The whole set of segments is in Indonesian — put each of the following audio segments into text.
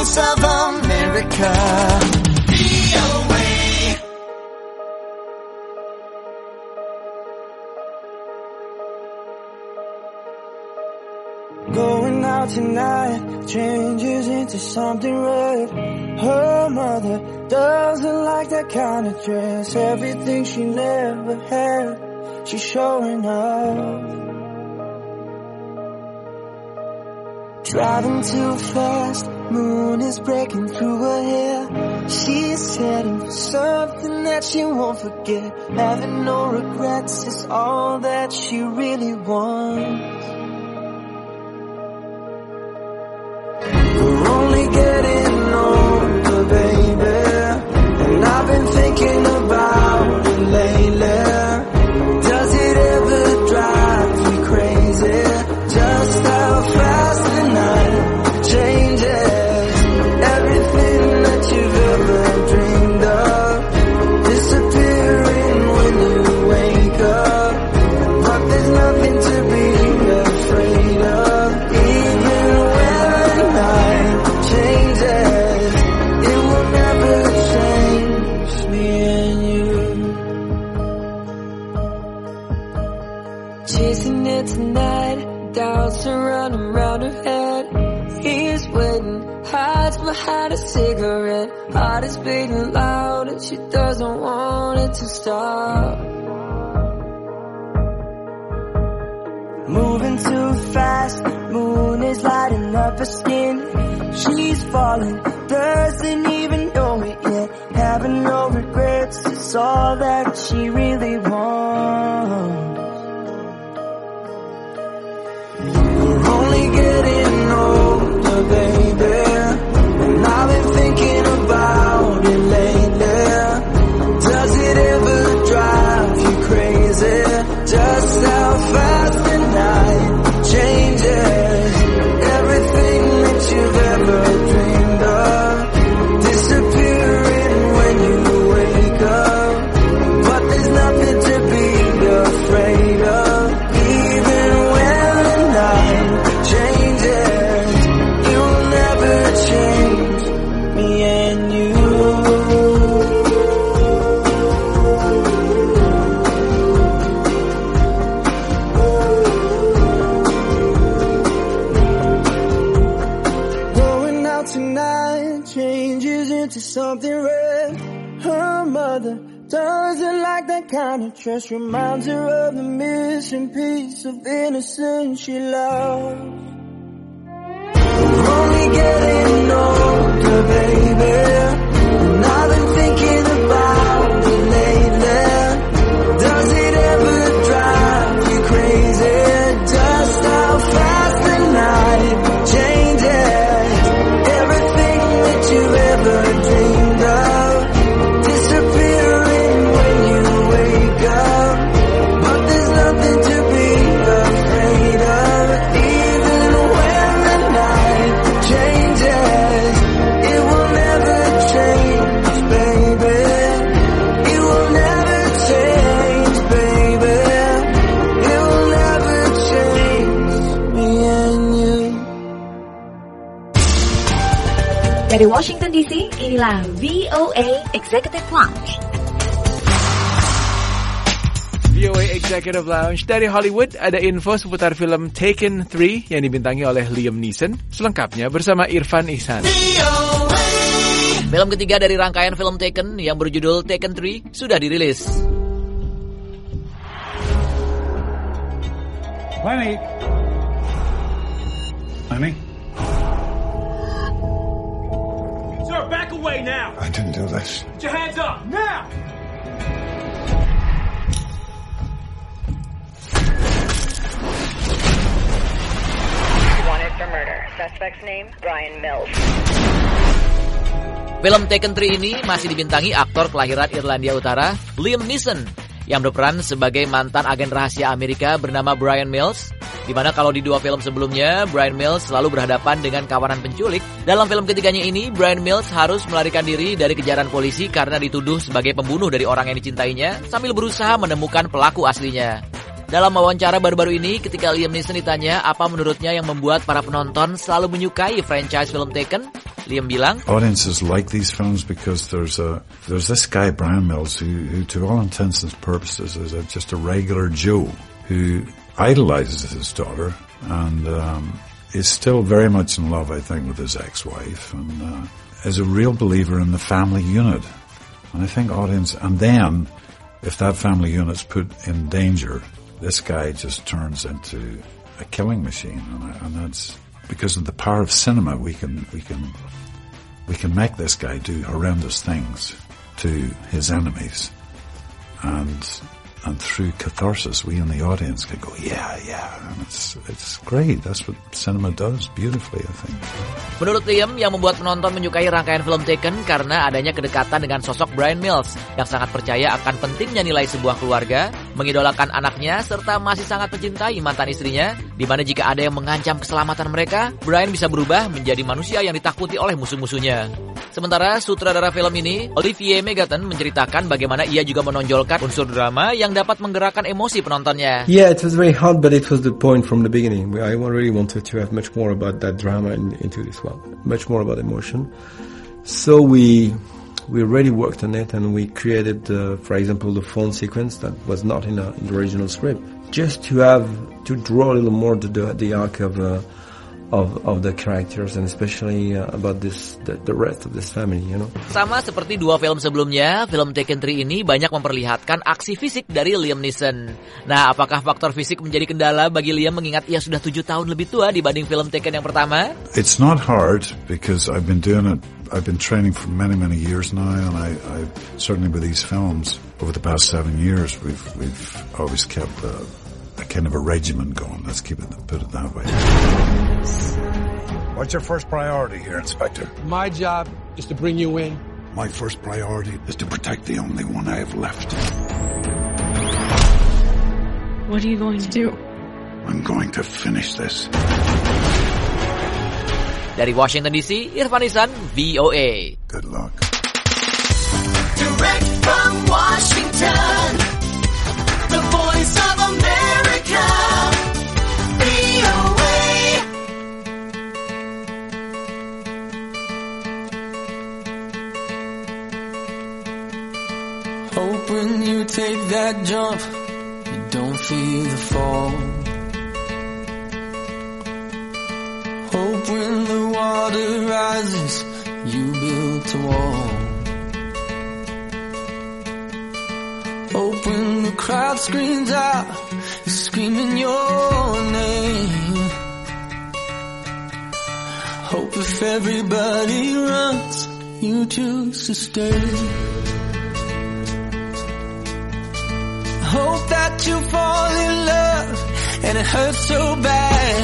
voice of America. Going out tonight changes into something red. Her mother doesn't like that kind of dress. Everything she never had, she's showing off. Driving too fast, moon is breaking through her hair. She's heading for something that she won't forget. Having no regrets is all that she really wants. We're only getting older, baby, and I've been thinking about it lately. Does it ever drive you crazy? Just how fast the night changes. Everything that you've ever dreamed of disappearing when you wake up. But there's nothing to be afraid of. Even when the night changes, it will never change me and you. Chasing it tonight, doubts are running round her head. He's waiting, hides behind a cigarette. Heart is beating loud and she doesn't want it to stop. Moving too fast, moon is lighting up her skin. She's falling, doesn't even know it yet. Having no regrets is all that she really wants. We're only getting older, baby, and I've been thinking about it lately. Does it ever drive you crazy? Just how fast the night changes. Everything that you've ever dreamed of disappearing when you wake up. But there's nothing to be afraid of. Even when the night changes, it will never change me and you. Going out tonight changes into something red. Her mother doesn't like that kind of dress. Reminds her of the missing piece of innocence she lost. We're only getting older, baby, and I've been thinking about it lately. Does it ever drive you crazy? Just how fast the night changes. Everything that you've ever dreamed of disappearing when you wake up. But there's nothing to be afraid of. Even when the night changes, it will never change, baby. It will never change, baby. It will never change me and you. Dari Washington DC, inilah VOA Executive Lounge. VOA Executive Lounge. Dari Hollywood ada info seputar film Taken 3 yang dibintangi oleh Liam Neeson. Selengkapnya bersama Irfan Ihsan. Film ketiga dari rangkaian film Taken yang berjudul Taken 3 sudah dirilis. Lenny. Sir, back away now! I didn't do this. Put your hands up, now! Wanted for murder. Suspect's name, Brian Mills. Film Taken 3 ini masih dibintangi aktor kelahiran Irlandia Utara, Liam Neeson, yang berperan sebagai mantan agen rahasia Amerika bernama Brian Mills, di mana kalau di dua film sebelumnya, Brian Mills selalu berhadapan dengan kawanan penculik. Dalam film ketiganya ini, Brian Mills harus melarikan diri dari kejaran polisi karena dituduh sebagai pembunuh dari orang yang dicintainya, sambil berusaha menemukan pelaku aslinya. Dalam wawancara baru-baru ini, ketika Liam Neeson ditanya apa menurutnya yang membuat para penonton selalu menyukai franchise film Taken, Liam bilang, audiences like these films because there's this guy Brian Mills who to all intents and purposes is just a regular Joe who idolizes his daughter and is still very much in love, I think, with his ex-wife and is a real believer in the family unit. And I think and then if that family unit's put in danger, this guy just turns into a killing machine, and that's because of the power of cinema. We can make this guy do horrendous things to his enemies, and through catharsis, we in the audience can go, yeah, and it's great. That's what cinema does beautifully, I think. Menurut Liam, yang membuat penonton menyukai rangkaian film Taken karena adanya kedekatan dengan sosok Brian Mills yang sangat percaya akan pentingnya nilai sebuah keluarga, mengidolakan anaknya, serta masih sangat mencintai mantan istrinya, di mana jika ada yang mengancam keselamatan mereka, Brian bisa berubah menjadi manusia yang ditakuti oleh musuh-musuhnya. Sementara sutradara film ini, Olivier Megaton, menceritakan bagaimana ia juga menonjolkan unsur drama yang dapat menggerakkan emosi penontonnya. Yeah, it was very hard, but it was the point from the beginning. I really wanted to have much more about that drama into this one, much more about emotion. So we really worked on it, and we created, for example, the phone sequence that was not in the original script, just to draw a little more the arc of the characters, and especially about the rest of this family, you know. Sama seperti dua film sebelumnya, film Taken 3 ini banyak memperlihatkan aksi fisik dari Liam Neeson. Nah, apakah faktor fisik menjadi kendala bagi Liam mengingat ia sudah 7 tahun lebih tua dibanding film Taken yang pertama? It's not hard because I've been doing it. I've been training for many years now, and I certainly with these films over the past 7 years, we've always kept a kind of a regimen going. Let's put it that way. What's your first priority here, Inspector? My job is to bring you in. My first priority is to protect the only one I have left. What are you going to do? I'm going to finish this. Dari Washington DC, Irfan Ihsan, VOA. Good luck. Direct from Washington, the voice of America, VOA. Hope when you take that jump, you don't feel the fall. Hope when the water rises, you build a wall. Hope when the crowd screams out, you're screaming your name. Hope if everybody runs, you choose to stay. Hope that you fall in love and it hurts so bad.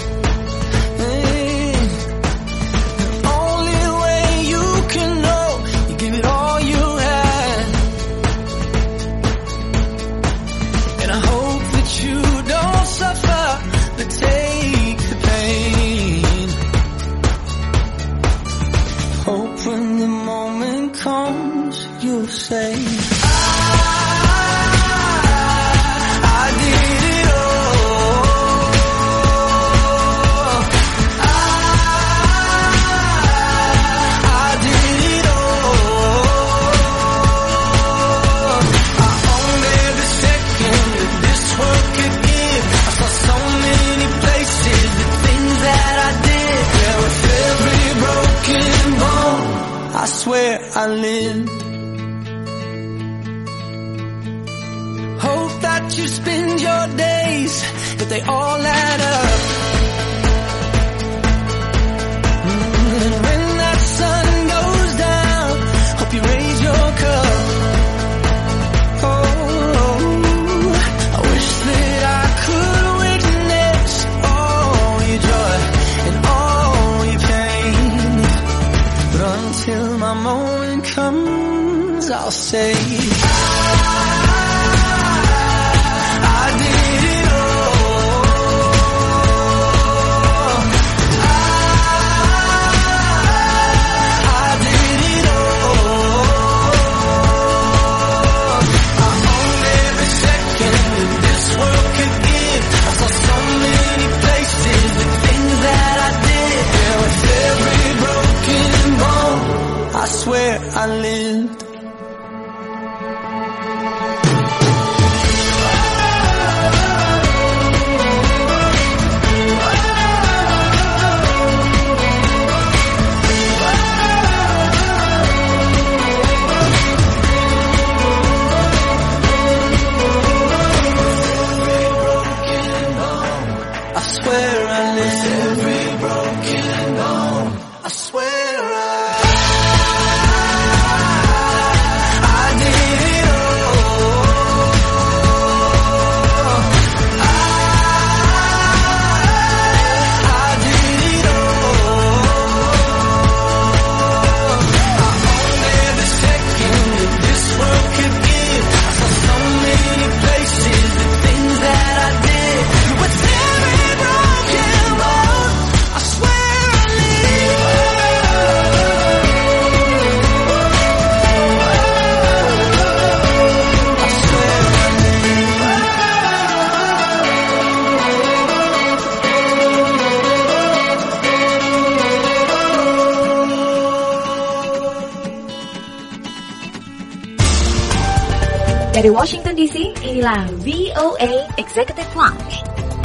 The only way you can know, you give it all you had. And I hope that you don't suffer, but take the pain. Hope when the moment comes, you'll say, I swear I lived. Hope that you spend your days, but they all add up. And when that sun goes down, hope you raise your cup. Oh, I wish that I could witness all your joy and all your pain. But until my moment comes, I'll say, I did it all. I did it all. I own every second that this world could give. I saw so many places, the things that I did. There was every broken I lived. Dari Washington DC, inilah VOA Executive Lounge.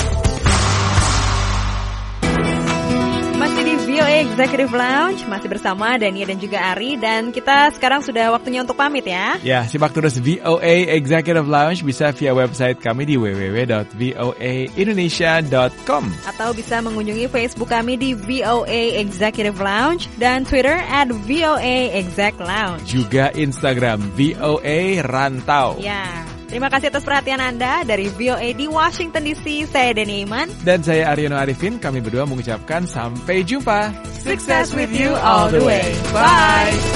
Masih di VOA Executive Lounge, masih bersama Dania dan juga Ari. Dan kita sekarang sudah waktunya untuk pamit ya. Ya, simak terus VOA Executive Lounge bisa via website kami di www.voaindonesia.com. Atau bisa mengunjungi Facebook kami di VOA Executive Lounge dan Twitter @VOA Exec Lounge. Juga Instagram VOA Rantau. Ya. Terima kasih atas perhatian Anda. Dari VOA di Washington DC, saya Deni Iman. Dan saya Aryono Arifin. Kami berdua mengucapkan sampai jumpa. Success with you all the way. Bye.